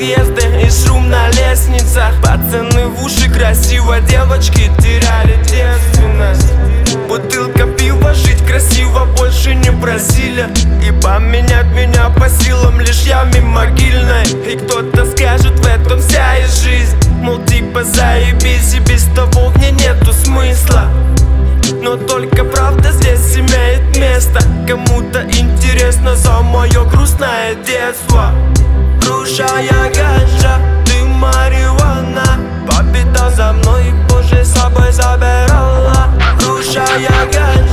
подъезды и шум на лестницах. Пацаны в уши красиво, девочки теряли девственность. Бутылка пива, жить красиво больше не просили. И поменять меня по силам лишь яме могильной. И кто-то скажет, в этом вся и жизнь. Мол, типа заебись, и без того в ней нету смысла. Но только правда здесь имеет место. Кому-то интересно за мое грустное детство. Рушая ганжа, ты марихуана. Победа за мной, позже с собой забирала. Рушая ганжа.